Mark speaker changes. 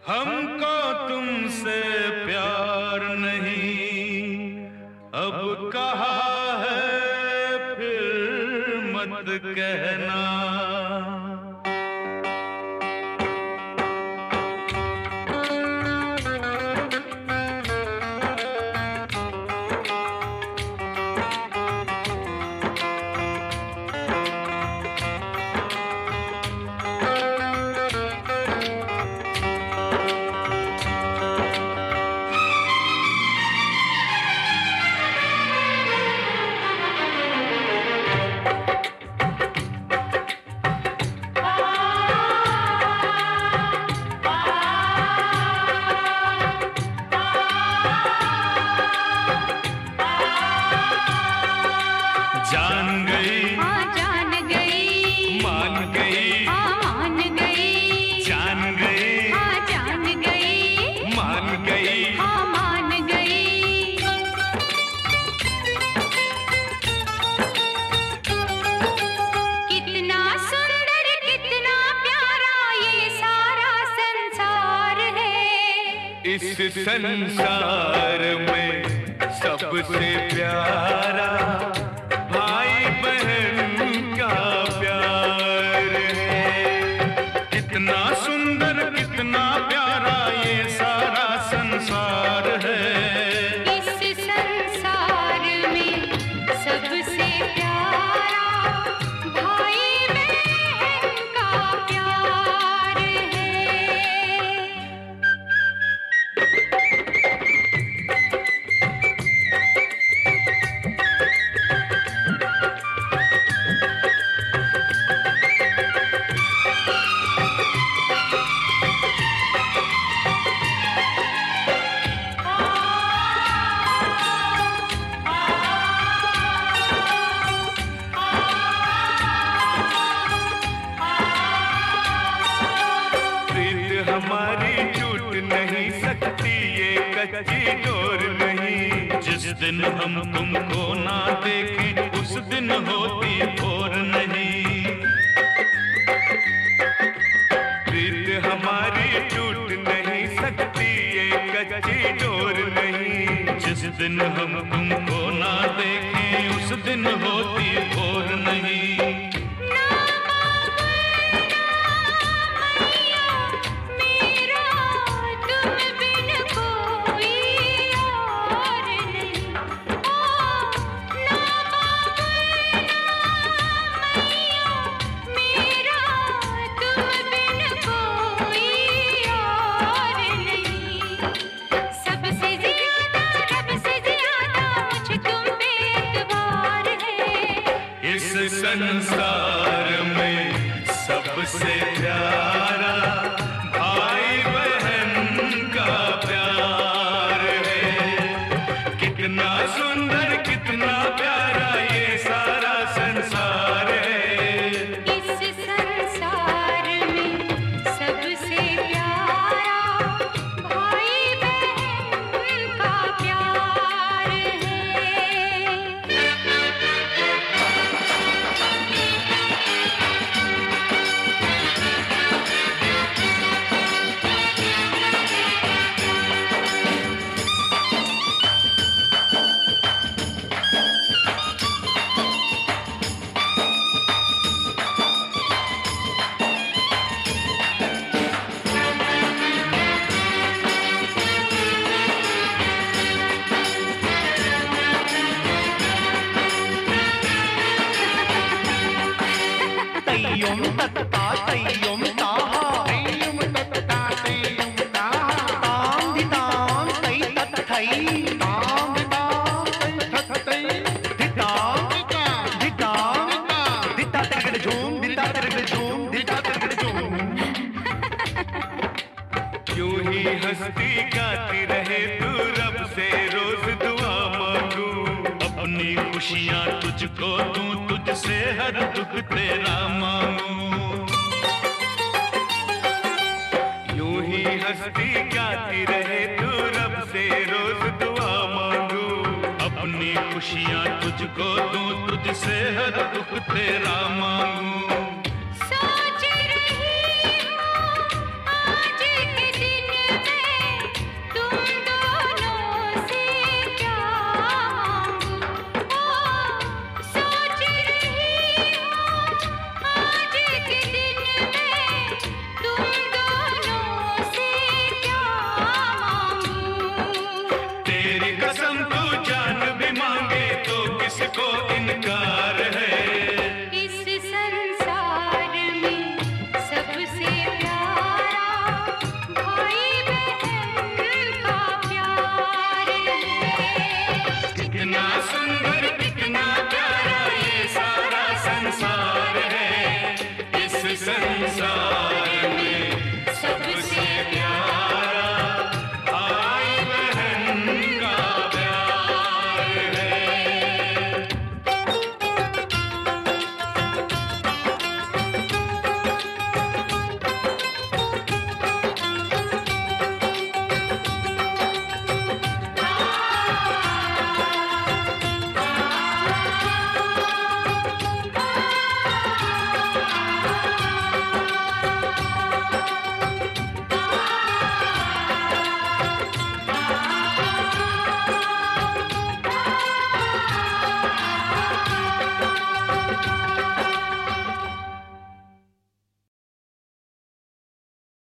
Speaker 1: हमको तुमसे प्यार नहीं, अब कहा है फिर मत कहना। जान गई,
Speaker 2: हाँ जान गई,
Speaker 1: मान गई,
Speaker 2: हाँ मान गई,
Speaker 1: जान गई,
Speaker 2: हाँ जान गई,
Speaker 1: मान गई,
Speaker 2: हाँ मान गई। कितना सुंदर कितना प्यारा ये सारा संसार है।
Speaker 1: इस संसार में सबसे प्यारा भाई बहन का प्यार है। कितना सुंदर कितना प्यारा ये सारा संसार है।
Speaker 2: इस संसार में सबसे प्यारा भाई बहन का प्यार है।
Speaker 1: हमारी छूट नहीं सकती ये कच्ची डोर नहीं। जिस दिन हम तुमको ना देखें उस दिन होती भोर नहीं। प्रीत हमारी छूट नहीं सकती ये कच्ची डोर नहीं। जिस दिन हम तुमको ना देखें उस दिन होती भोर नहीं। इस संसार में सबसे प्यारा भाई बहन का प्यार है। कितना सुंदर कितना प्यारा ये सारा संसार है।
Speaker 2: इस संसार में सबसे प्यारा भाई बहन का प्यार है।
Speaker 3: तय्युम तत्ता तय्युम ताहा तय्युम तत्ता तय्युम ताहा ताम दिताम तै तत्थै ताम दिताम तै तत्थै दिताम दिताम दिता तिरगड़ झूम दिता तिरगड़ झूम दिता तिरगड़ झूम।
Speaker 1: यूं ही हंसती गाती रहे तू रब से रोज दुआ मांगू। अपनी खुशियाँ तुझको दूं तुझसे हर दुख तेरा मांगू। यूं ही हंसती गाती रहे तू रब से रोज दुआ मांगू। अपनी खुशियाँ तुझको दूं तुझसे हर दुख तेरा मांगू।